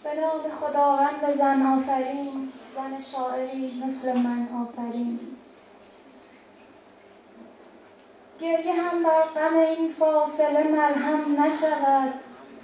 به نام خداوند زن آفرین، زن شاعری مثل من آفرین. گریه هم بر غم این فاصله مرهم نشود،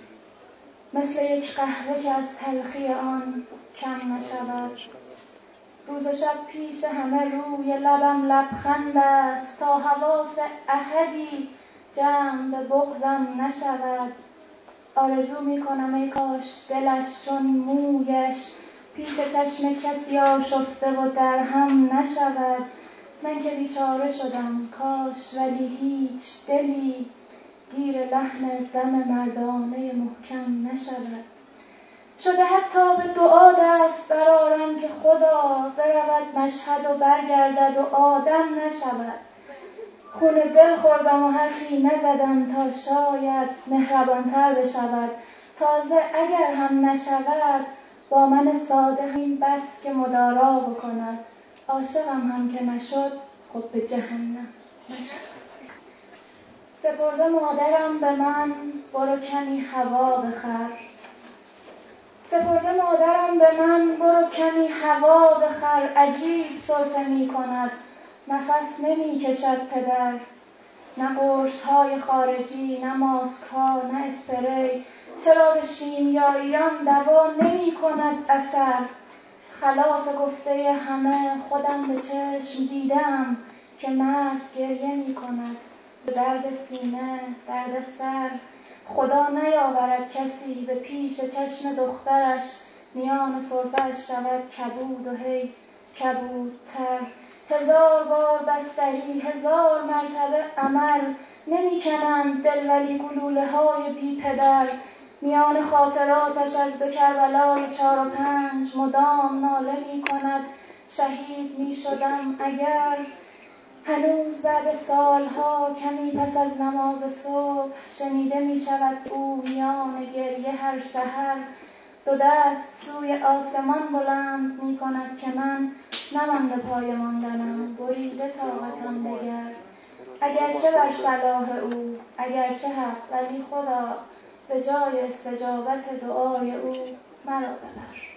مثل یک قهوه که از تلخی آن کم نشود. روز و شب پیش همه روی لبم لبخند است، تا حواس احدی جمع به بغضم نشود. آرزو می کنم ای کاش دلش چون مویش پیش چشم کسی آشفته و در هم نشود. من که بیچاره شدم کاش، ولی هیچ دلی گیر لحن دم مردانه محکم نشود. شده حتی به دعا دست برآرم که خدا برود مشهد و برگردد و آدم نشود. خون دل خوردم و حرفی نزدم تا شاید مهربانتر بشود. تازه اگر هم نشود با من ساده این بس که مدارا بکند. عاشقم هم که نشد خب به جهنم نشود. سپرده مادرم به من برو کمی هوا بخر. سپرده مادرم به من برو کمی هوا بخر. عجیب سرفه می کند نفس نمی کشد پدر. نه قرص های خارجی، نه ماسک ها، نه اسپری. چرا به شیمیاییان دوا نمی کند اثر؟ خلاف گفته همه خودم به چشم دیدم که مرد گریه می کند. درد سینه، درد سر، خدا نیاورد کسی به پیش چشم دخترش میان سرفه‌اش شود کبود و هی کبودتر. 1000 بار بستری، 1000 مرتبه عمل، نمی کنند دل ولی گلوله های بی پدر. میان خاطراتش از 2 کربلای 4 و 5 مدام ناله می کند شهید می شدم اگر. هنوز بعد سالها کمی پس از نماز صبح شنیده می شود او میان گریه هر سحر 2 دست سوی آسمان بلند می کند که من نمانده پای ماندنم، بریده طاقتم دگر. اگرچه بر صلاح او، اگرچه حق، ولی خدا به جای استجابت دعای او مرا ببر.